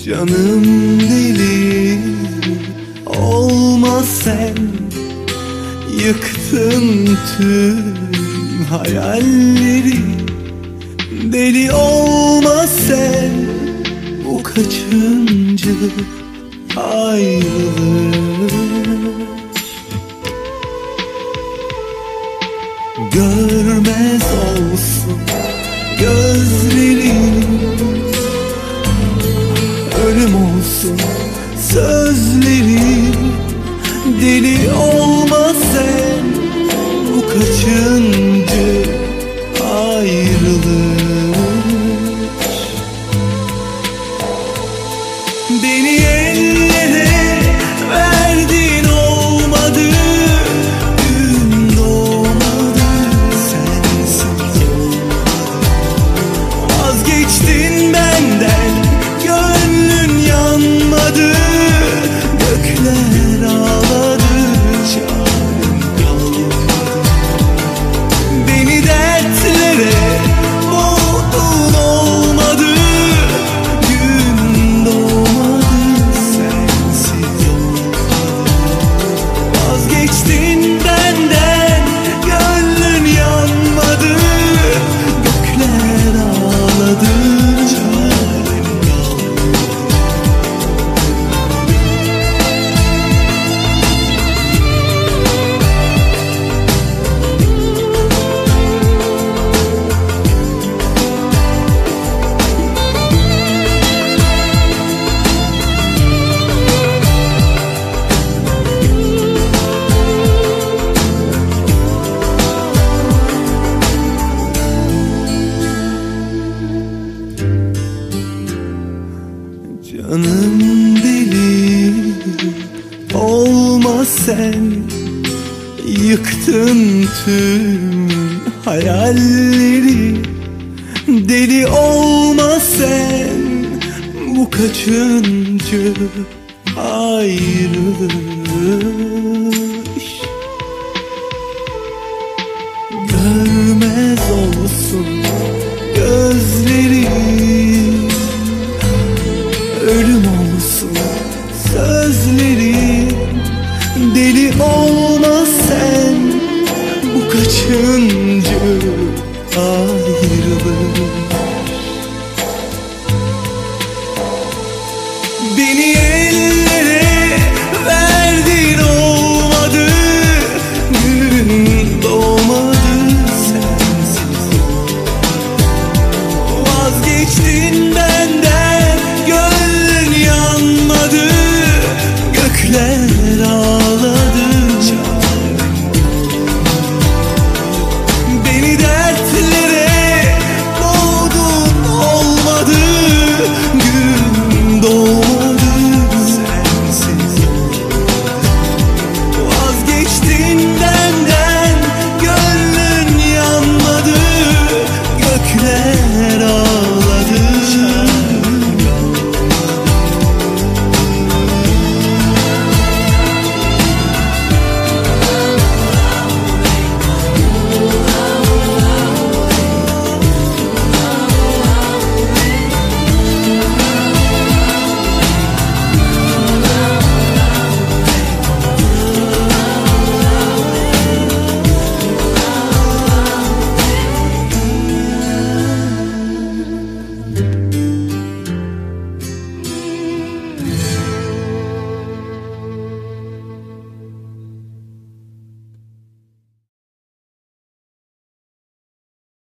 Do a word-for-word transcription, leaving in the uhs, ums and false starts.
Canım deli olma sen, yıktın tüm hayalleri. Deli olma sen, bu kaçıncı ayrılık. Görmez olsun gözlerin, ölüm olsun sözlerin. Deli olma sen, bu kaçıncı ayrılık. Beni ellere verdin olmadı, gün doğmadı sensiz olmadı. Vazgeçtin benden, gönlün yanmadı. Gökler ağladı, çarem kalmadı. Beni dertlere boğdun olmadı, gün doğmadı sensiz olmadı. Vazgeçtin benden, gönlün yanmadı. Gökler ağladı, çarem kalmadı. Canım deli olma sen, yıktın tüm hayalleri. Deli olma sen, bu kaçıncı ayrılık. Görmez olsun gözlerin, ölüm olsun sözlerin. Deli olma sen, bu kaçıncı ayrılık. Beni ellere verdin olmadı, gün doğmadı sensiz olmadı. Vazgeçtin ben